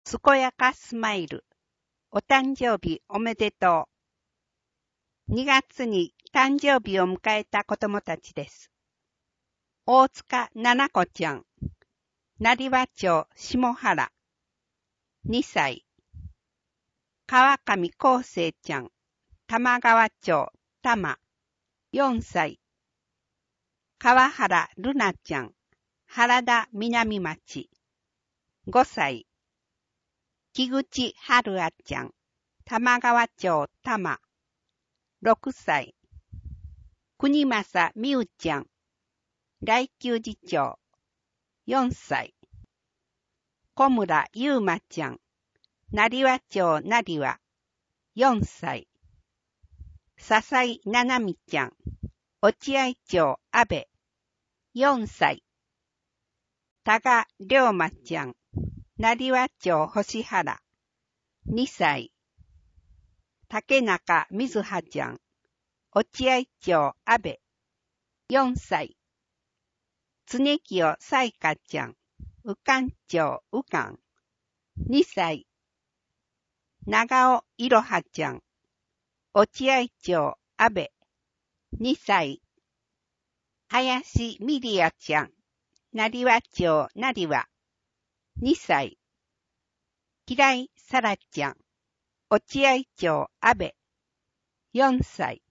健やかスマイル。お誕生日おめでとう。2月に誕生日を迎えた子供たちです。大塚奈々子ちゃん、成羽町下原、2歳。川上康生ちゃん、玉川町多摩、4歳。川原瑠奈ちゃん、原田南町、5歳。木口春あちゃん、玉川町多摩、6歳。国正美羽ちゃん、来久寺町、4歳。小村優馬ちゃん、成羽町成羽、4歳。笹井七海ちゃん、落合町阿部、4歳。多賀龍馬ちゃん、成羽町星原、2歳。竹中瑞葉ちゃん、落合町阿部、4歳。常清彩花ちゃん、宇館町宇館、2歳。長尾いろはちゃん、落合町阿部、2歳。林ミリアちゃん、成羽町成羽、2歳。平井さらちゃん、落合町阿部、4歳。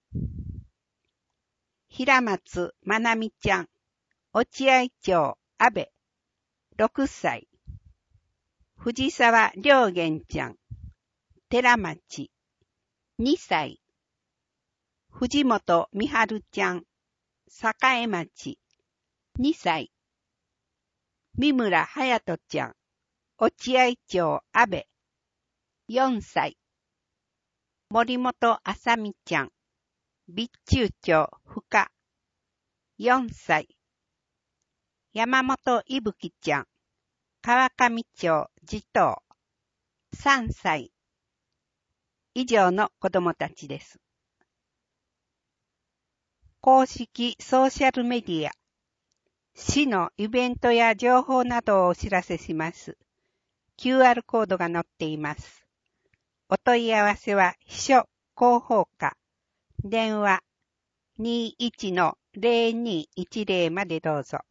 平松まなみちゃん、落合町阿部、6歳。藤沢良源ちゃん、寺町、2歳。藤本美春ちゃん、栄町、2歳。三村隼人ちゃん、落合町阿部、4歳。森本あさみちゃん、備中町深、4歳。山本いぶきちゃん、川上町地頭、3歳。以上の子供たちです。公式ソーシャルメディア、市のイベントや情報などをお知らせします。QR コードが載っています。お問い合わせは秘書広報課、電話 21-0210 までどうぞ。